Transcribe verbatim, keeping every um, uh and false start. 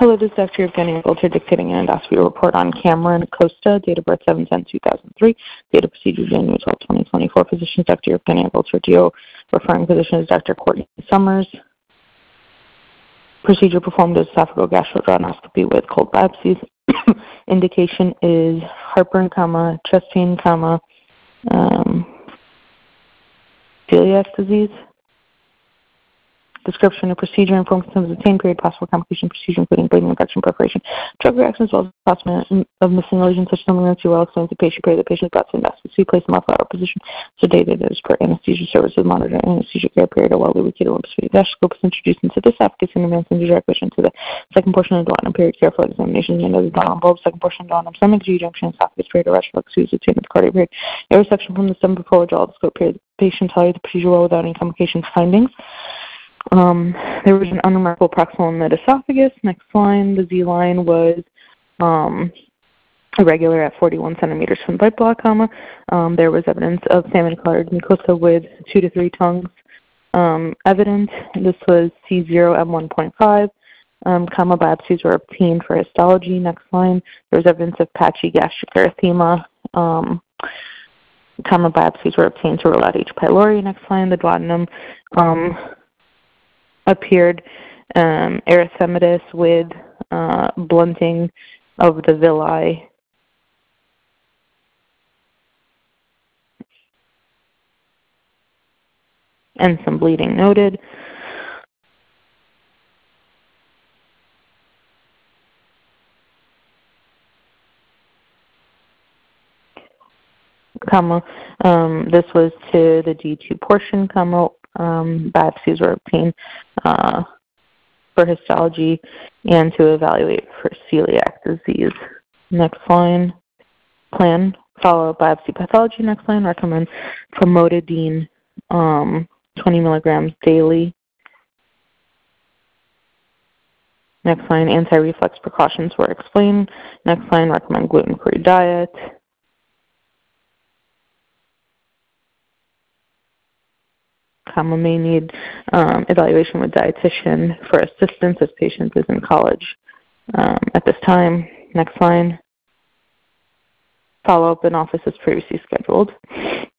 Hello, this is Doctor Evgeny Volter dictating an endoscopy report on Cameron Costa, date of birth seven ten two thousand three, date of procedure January twelfth, twenty twenty-four. Physician is Doctor Evgeny Volter, D O. Referring physician is Doctor Courtney Summers. Procedure performed as esophageal gastroduodenoscopy with cold biopsies. Indication is heartburn, comma, chest pain, comma, um, celiac disease. Description of procedure, informed consent was obtained, period, possible complication procedure, including bleeding, infection, perforation, drug reactions, as well as possibility of missing lesions, such as something well explains the patient, period. The patient is brought to endoscopy, placed in lateral position, sedated as per anesthesia services, monitored anesthesia care period, a well-lubricated lymphocytic endoscope is introduced into the esophagus and advanced into ejection to the second portion of the duodenum, period, careful examination of the end of the duodenum bulb, second portion of the duodenum, stomach, G junction, esophagus, period, a reflux, is obtained with the cardiac, period, air section from the stomach before jaw, the scope, period. The patient tolerated the procedure well without any complications findings. Um, there was an unremarkable proximal mid-esophagus. Next line, the Z line was um, irregular at forty-one centimeters from the bite block, comma. Um, there was evidence of salmon-colored mucosa with two to three tongues um, evident. This was C zero M one point five. Um, comma, biopsies were obtained for histology. Next line, there was evidence of patchy gastric erythema. Um, comma, biopsies were obtained to rule out H. pylori. Next line, the duodenum um, appeared um, erythematous with uh, blunting of the villi and some bleeding noted. Comma, um, this was to the D two portion, comma, um, biopsies were obtained uh, for histology and to evaluate for celiac disease. Next line, plan, follow biopsy pathology. Next line, recommend famotidine um, twenty milligrams daily. Next line, anti-reflux precautions were explained. Next line, recommend gluten-free diet. Comma, may need um, evaluation with dietitian for assistance as patient is in college um, at this time. Next line, follow-up in office as previously scheduled.